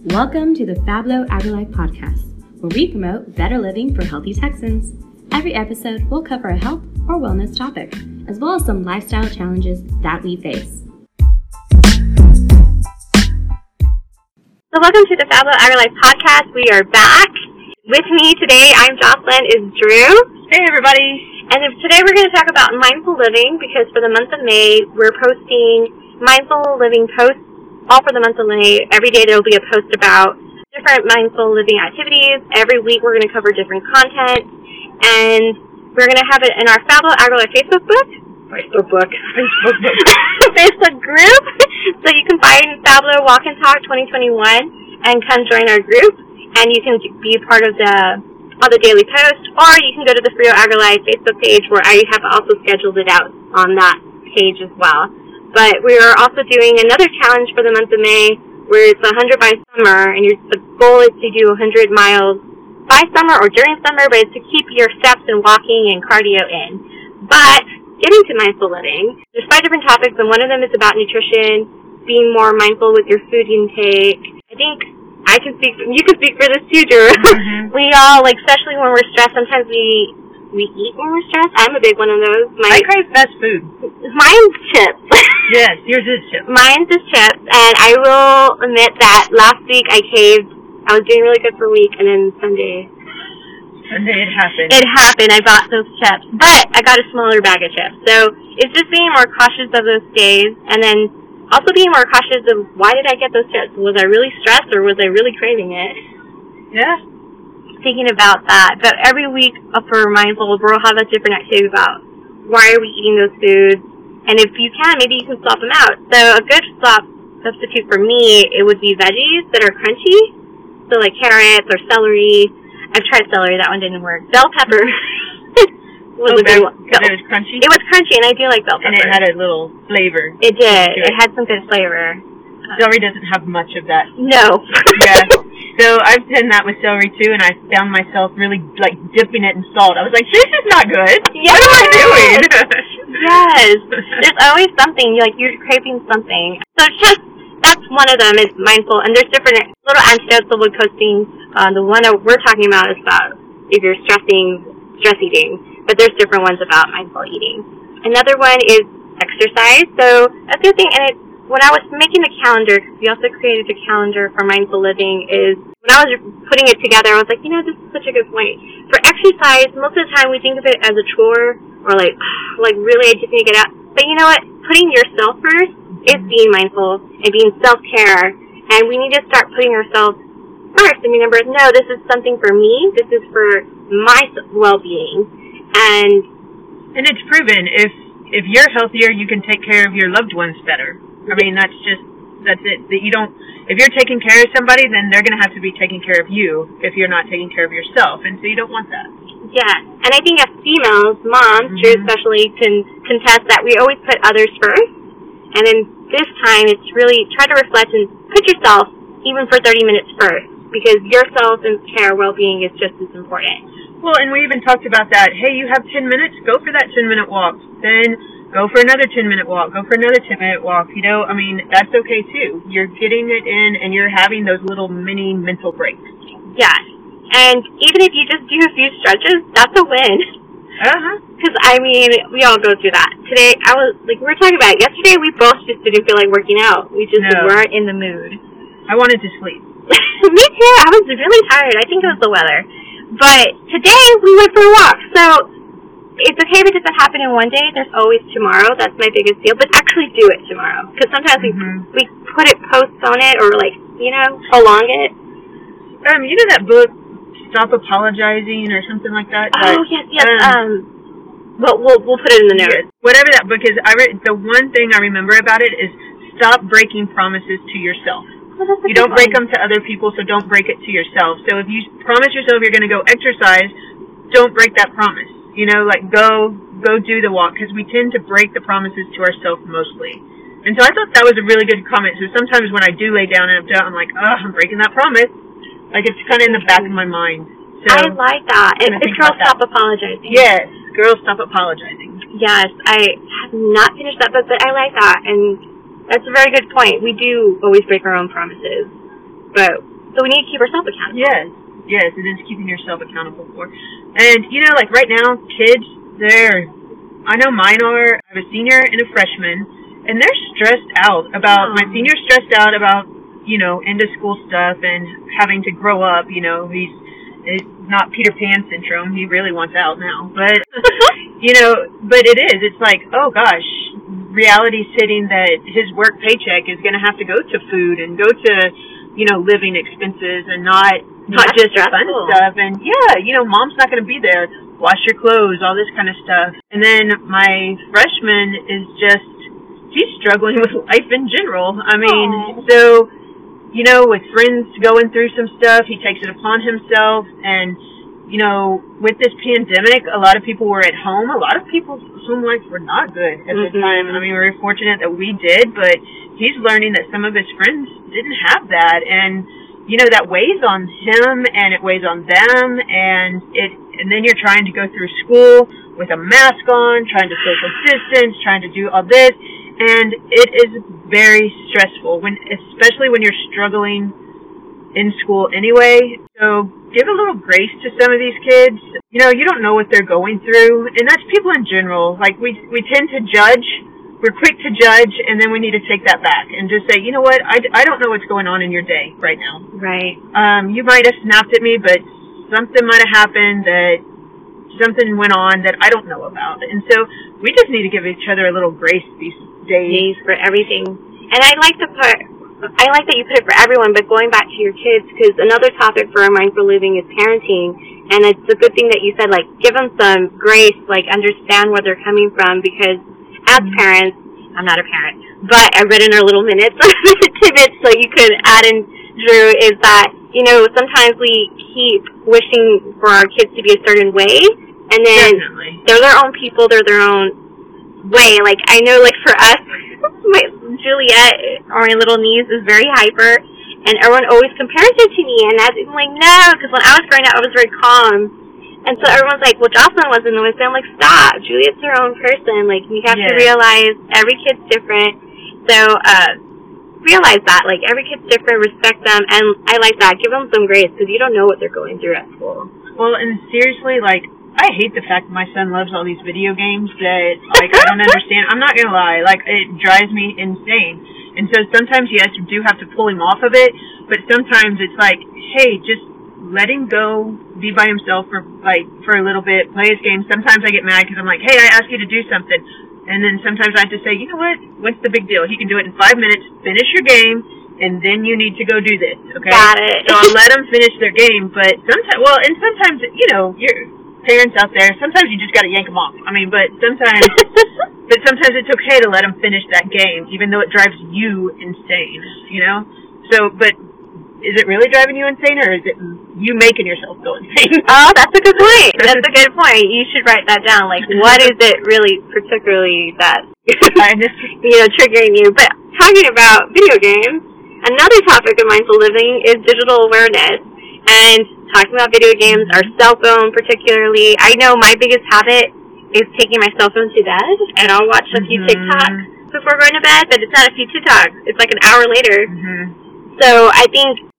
Welcome to the Fablo AgriLife podcast, where we promote better living for healthy Texans. Every episode will cover a health or wellness topic, as well as some lifestyle challenges that we face. So welcome to the Fablo AgriLife podcast. We are back. With me today, I'm Jocelyn, is Drew. Hey everybody. And today we're going to talk about mindful living because for the month of May, we're posting mindful living posts all for the month of May. Every day there will be a post about different mindful living activities. Every week we're going to cover different content. And we're going to have it in our Fablo AgriLife Facebook group. So you can find Fablo Walk and Talk 2021 and come join our group. And you can be a part of all the daily posts, or you can go to the Frio AgriLife Facebook page where I have also scheduled it out on that page as well. But we are also doing another challenge for the month of May where it's 100 by summer, and the goal is to do 100 miles by summer or during summer, but it's to keep your steps and walking and cardio in. But getting to mindful living, there's 5 different topics, and one of them is about nutrition, being more mindful with your food intake. I think you can speak for this too, Drew. Mm-hmm. We all, especially when we're stressed, sometimes we eat when we're stressed. I'm a big one of those. I crave fast food. Mine's chips. Yes, yours is chips. Mine's is chips, and I will admit that last week I caved. I was doing really good for a week, and then Sunday it happened. It happened. I bought those chips, but I got a smaller bag of chips. So it's just being more cautious of those days, and then also being more cautious of why did I get those chips? Was I really stressed, or was I really craving it? Yeah. Thinking about that. But every week for Mindful, we'll have a different activity about why are we eating those foods, and if you can, maybe you can swap them out. So a good substitute for me, it would be veggies that are crunchy, so like carrots or celery. I've tried celery, that one didn't work. Bell pepper was a good one. It was crunchy? It was crunchy, and I do like bell pepper. And it had a little flavor. It did. It had some good flavor. Celery doesn't have much of that. No. Yeah. So I've done that with celery too, and I found myself really dipping it in salt. I was like, this is not good. Yes. What am I doing? Yes. There's always something, you're craving something. So that's one of them is mindful, and there's different little antidotes that we're posting. The one that we're talking about is about if you're stress eating, but there's different ones about mindful eating. Another one is exercise. So that's the thing, and when I was making the calendar, because we also created a calendar for mindful living, is when I was putting it together, I was like, this is such a good point. For exercise, most of the time we think of it as a chore, or really I just need to get out. But you know what? Putting yourself first is being mindful and being self-care. And we need to start putting ourselves first and remember, no, this is something for me. This is for my well-being. And it's proven, if you're healthier, you can take care of your loved ones better. I mean, that's it. If you're taking care of somebody, then they're going to have to be taking care of you if you're not taking care of yourself. And so you don't want that. Yeah. And I think as females, moms, Drew especially, can contest that we always put others first. And then this time, it's really try to reflect and put yourself even for 30 minutes first, because your self-care well-being is just as important. Well, and we even talked about that. Hey, you have 10 minutes? Go for that 10-minute walk. Then go for another 10-minute walk. Go for another 10-minute walk. That's okay, too. You're getting it in, and you're having those little mini mental breaks. Yeah. And even if you just do a few stretches, that's a win. Uh-huh. Because, we all go through that. Today, we were talking about it. Yesterday, we both just didn't feel like working out. We just weren't in the mood. I wanted to sleep. Me too. I was really tired. I think it was the weather. But today, we went for a walk. So it's okay if it doesn't happen in one day. There's always tomorrow. That's my biggest deal. But actually do it tomorrow. Because sometimes we postpone it or, prolong it. You know that book, Stop Apologizing or something like that? Oh, yes. We'll put it in the notes. Yes. Whatever that book is, the one thing I remember about it is stop breaking promises to yourself. You don't break them to other people, so don't break it to yourself. So if you promise yourself you're going to go exercise, don't break that promise. Go do the walk, because we tend to break the promises to ourselves mostly. And so I thought that was a really good comment. So sometimes when I do lay down and I'm like, I'm breaking that promise. It's kind of in the back of my mind. So I like that. It's Girls Stop Apologizing. Yes, Girls Stop Apologizing. Yes, I have not finished that book, but I like that. And that's a very good point. We do always break our own promises. But So we need to keep ourselves accountable. Yes, it is keeping yourself accountable for. And, you know, like right now, kids, I know mine are, I have a senior and a freshman, and they're stressed out about, my senior's stressed out about, you know, end of school stuff and having to grow up, you know, it's not Peter Pan syndrome, he really wants out now, but, you know, but it is, it's like, oh gosh, reality's hitting that his work paycheck is going to have to go to food and go to, you know, living expenses and not just fun stuff, and you know, mom's not going to be there, wash your clothes, all this kind of stuff. And then my freshman is just, he's struggling with life in general. I mean, so, you know, with friends going through some stuff, he takes it upon himself. And, you know, with this pandemic, a lot of people were at home. A lot of people's home lives were not good at the time. I mean, we were fortunate that we did, but he's learning that some of his friends didn't have that. And, you know, that weighs on him and it weighs on them, and then you're trying to go through school with a mask on, trying to social distance, trying to do all this, and it is very stressful, especially when you're struggling in school anyway. So give a little grace to some of these kids. You know, you don't know what they're going through, and that's people in general. Like, we tend to judge. We're quick to judge, and then we need to take that back and just say, you know what, I don't know what's going on in your day right now. Right. You might have snapped at me, but something might have happened, that something went on that I don't know about. And so we just need to give each other a little grace these days. For everything. And I like that you put it for everyone, but going back to your kids, because another topic for our Mindful Living is parenting, and it's a good thing that you said, like, give them some grace, like, understand where they're coming from, because as parents, I'm not a parent, but I read in our little minutes, tidbits, so you could add in, Drew, is that, you know, sometimes we keep wishing for our kids to be a certain way, and then they're their own people, they're their own way. Like, I know, like, for us, Juliet, our little niece, is very hyper, and everyone always compares her to me, and I'm like, no, because when I was growing up, I was very calm. And so everyone's like, well, Jocelyn wasn't the way. So I'm like, stop. Juliet's her own person. Like, you have to realize every kid's different. So realize that. Like, every kid's different. Respect them. And I like that. Give them some grace, because you don't know what they're going through at school. Well, and seriously, like, I hate the fact that my son loves all these video games that, like, I don't understand. I'm not going to lie. Like, it drives me insane. And so sometimes, yes, you do have to pull him off of it. But sometimes it's like, hey, just let him go, be by himself for a little bit, play his game. Sometimes I get mad because I'm like, hey, I asked you to do something. And then sometimes I have to say, you know what, what's the big deal? He can do it in 5 minutes, finish your game, and then you need to go do this, okay? Got it. So I'll let them finish their game, but sometimes, you know, your parents out there, sometimes you just got to yank them off. I mean, but sometimes it's okay to let them finish that game, even though it drives you insane, you know? So, but is it really driving you insane, or is it you making yourself go insane? Oh, that's a good point. That's a good point. You should write that down. Like, what is it really particularly that, you know, triggering you? But talking about video games, another topic of mindful living is digital awareness. And talking about video games, our cell phone particularly. I know my biggest habit is taking my cell phone to bed, and I'll watch a few TikToks before going to bed, but it's not a few TikToks. It's like an hour later. So I think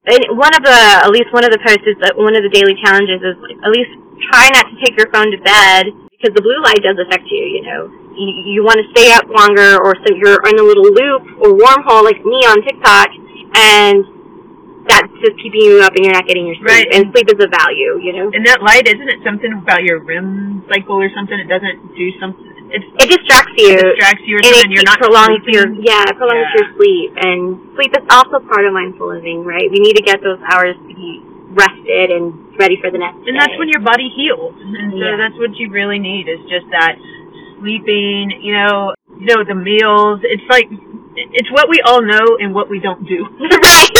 at least one of the posts is that one of the daily challenges is, like, at least try not to take your phone to bed, because the blue light does affect you, you know. You want to stay up longer, or so you're in a little loop or wormhole like me on TikTok, and that's just keeping you up and you're not getting your sleep. Right. And sleep is a value, you know. And that light, isn't it something about your REM cycle or something? It doesn't do something. It distracts you. It distracts you or something. You're not prolongs sleeping. It prolongs your sleep. And sleep is also part of mindful living, right? We need to get those hours to be rested and ready for the next day. And that's when your body heals. And so that's what you really need, is just that sleeping, you know, the meals. It's like, it's what we all know and what we don't do. Right.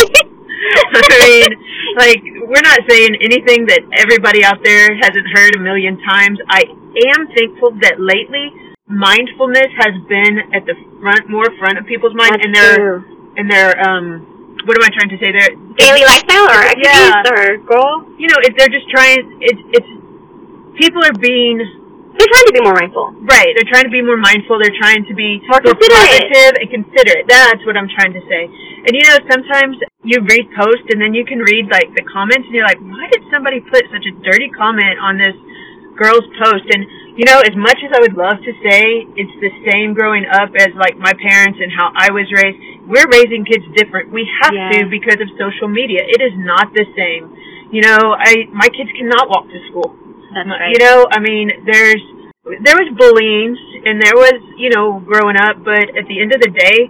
I mean, like, we're not saying anything that everybody out there hasn't heard a million times. I am thankful that lately mindfulness has been at the front of people's minds. That's and their what am I trying to say there? Daily lifestyle or activities or goal? You know, they're just trying. It's people are being They're trying to be more mindful. Right. They're trying to be more mindful. They're trying to be more positive and considerate. That's what I'm trying to say. And you know, sometimes you read posts and then you can read like the comments and you're like, why did somebody put such a dirty comment on this girl's post? And you know, as much as I would love to say it's the same growing up as like my parents and how I was raised, we're raising kids different. We have to because of social media. It is not the same. You know, my kids cannot walk to school. That's right. You know, I mean, there was bullying and there was, you know, growing up, but at the end of the day,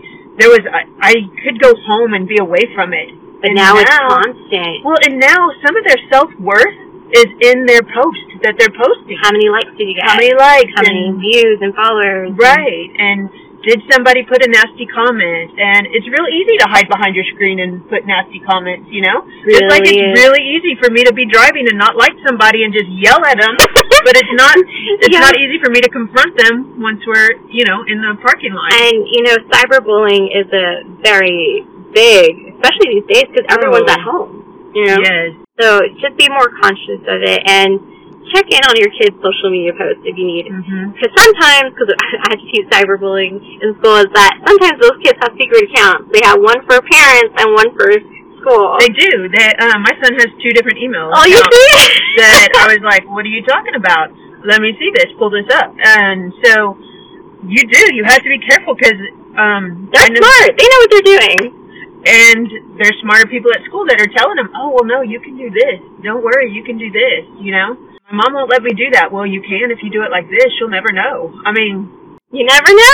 I could go home and be away from it. But now it's constant. Well, and now some of their self-worth is in their posts that they're posting. How many likes did you get? How many likes? How many views and followers? Right. And did somebody put a nasty comment? And it's real easy to hide behind your screen and put nasty comments, you know? Just like it's really easy for me to be driving and not like somebody and just yell at them. But it's not not easy for me to confront them once we're, you know, in the parking lot. And, you know, cyberbullying is a very big, especially these days, because everyone's at home, you know? Yes. So just be more conscious of it and check in on your kids' social media posts if you need. Because sometimes, because I had to teach cyberbullying in school, is that sometimes those kids have secret accounts. They have one for parents and one for school. They do. My son has 2 different emails. Oh, you see? That I was like, what are you talking about? Let me see this. Pull this up. And so you do. You have to be careful because they're smart. They know what they're doing. And there's smarter people at school that are telling them, oh, well, no, you can do this. Don't worry, you can do this, you know? My mom won't let me do that. Well, you can if you do it like this. She'll never know. I mean... You never know.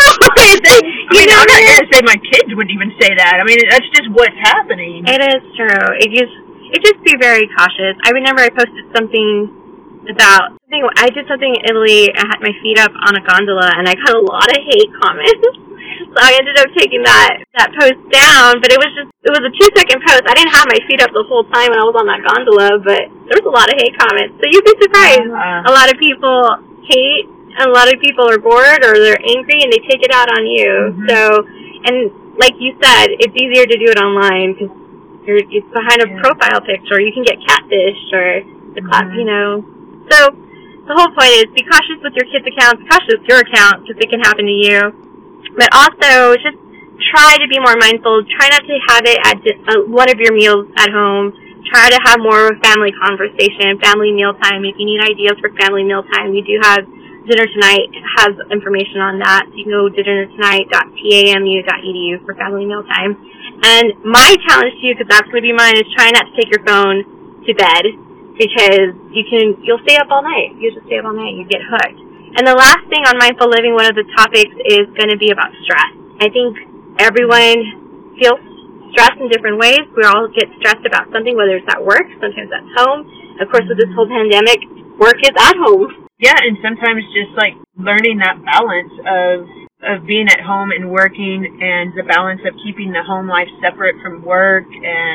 I'm not going to say my kids wouldn't even say that. I mean, that's just what's happening. It is true. It just be very cautious. I remember I posted something about... I did something in Italy. I had my feet up on a gondola, and I got a lot of hate comments. So I ended up taking that post down, but it was a 2-second post. I didn't have my feet up the whole time when I was on that gondola, but there was a lot of hate comments. So you'd be surprised. A lot of people hate, and a lot of people are bored or they're angry, and they take it out on you. So, and like you said, it's easier to do it online because it's behind a profile picture. You can get catfished or the class, you know. So the whole point is be cautious with your kids' accounts, cautious with your account because it can happen to you. But also, just try to be more mindful. Try not to have it at one of your meals at home. Try to have more of a family conversation, family mealtime. If you need ideas for family mealtime, we do have Dinner Tonight has information on that. So you can go to dinnertonight.tamu.edu for family mealtime. And my challenge to you, because that's going to be mine, is try not to take your phone to bed because you'll stay up all night. You just stay up all night. You get hooked. And the last thing on Mindful Living, one of the topics is going to be about stress. I think everyone feels stressed in different ways. We all get stressed about something, whether it's at work, sometimes at home. Of course, with this whole pandemic, work is at home. Yeah, and sometimes just like learning that balance of being at home and working and the balance of keeping the home life separate from work.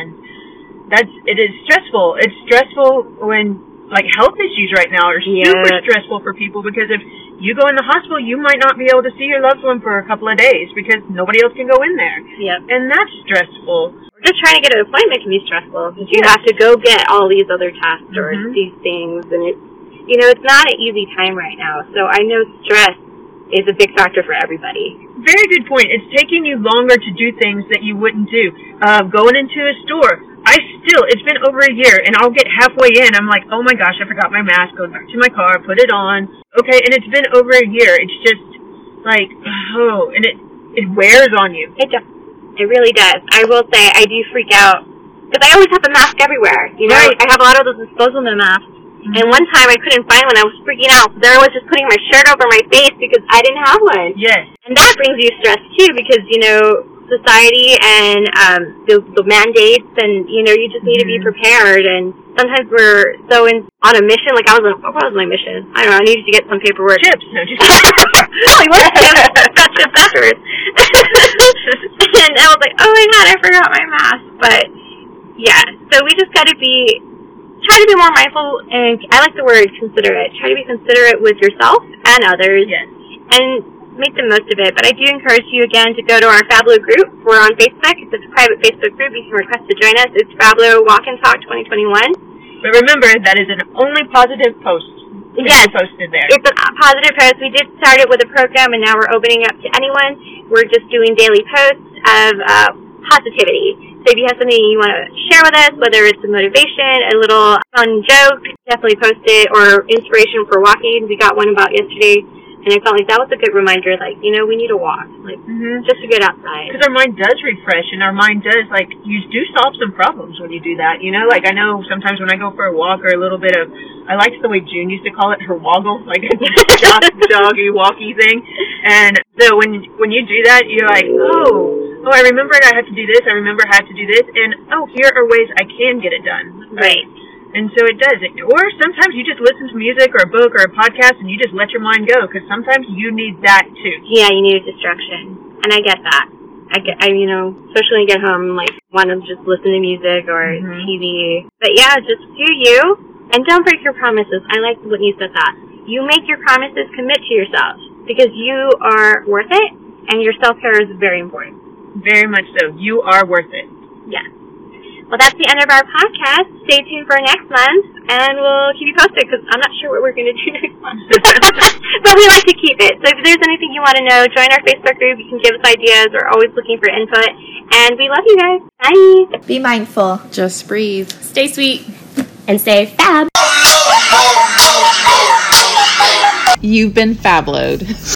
And it is stressful. It's stressful when... like health issues right now are super stressful for people because if you go in the hospital, you might not be able to see your loved one for a couple of days because nobody else can go in there. Yep. And that's stressful. Just trying to get an appointment can be stressful because you have to go get all these other tests or these things. And it's not an easy time right now. So I know stress is a big factor for everybody. Very good point. It's taking you longer to do things that you wouldn't do. Going into a store. It's been over a year, and I'll get halfway in. I'm like, oh my gosh, I forgot my mask. Go back to my car, put it on. Okay, and it's been over a year. It's just like, and it wears on you. It does. It really does. I will say I do freak out because I always have a mask everywhere. You know, I have a lot of those disposable masks. And one time I couldn't find one. I was freaking out. There I was just putting my shirt over my face because I didn't have one. Yes. And that brings you stress, too, because, society and the mandates and, you just need to be prepared. And sometimes we're so on a mission. Like, what was my mission? I don't know. I needed to get some paperwork. Chips. No, just no, we weren't chips. Got chips afterwards. And I was like, oh, my God, I forgot my mask. But, yeah. So we just got to try to be more mindful, and I like the word considerate. Try to be considerate with yourself and others. Yes. And make the most of it. But I do encourage you, again, to go to our Fablo group. We're on Facebook. It's a private Facebook group. You can request to join us. It's Fablo Walk and Talk 2021. But remember, that is an only positive post. Yes, posted there. It's a positive post. We did start it with a program, and now we're opening up to anyone. We're just doing daily posts of positivity. So if you have something you want to share with us, whether it's a motivation, a little fun joke, definitely post it, or inspiration for walking. We got one about yesterday, and I felt like that was a good reminder, like, we need to walk, just to get outside. Because our mind does refresh, and our mind does, you do solve some problems when you do that, I know sometimes when I go for a walk or a little bit of, I liked the way June used to call it, her woggle, like a joggy, walky thing, and so when you do that, you're like, oh, I remembered I had to do this, I remember I had to do this, and, here are ways I can get it done. Right. And so it does. Or sometimes you just listen to music or a book or a podcast and you just let your mind go, because sometimes you need that too. Yeah, you need a distraction. And I get that. Especially when I get home, want to just listen to music or TV. But yeah, just do you. And don't break your promises. I like when you said that. You make your promises, commit to yourself, because you are worth it, and your self-care is very important. Very much so. You are worth it. Yeah. Well, that's the end of our podcast. Stay tuned for next month, and we'll keep you posted, because I'm not sure what we're going to do next month. But we like to keep it. So if there's anything you want to know, join our Facebook group. You can give us ideas. We're always looking for input. And we love you guys. Bye. Be mindful. Just breathe. Stay sweet. And stay fab. You've been Fabloed.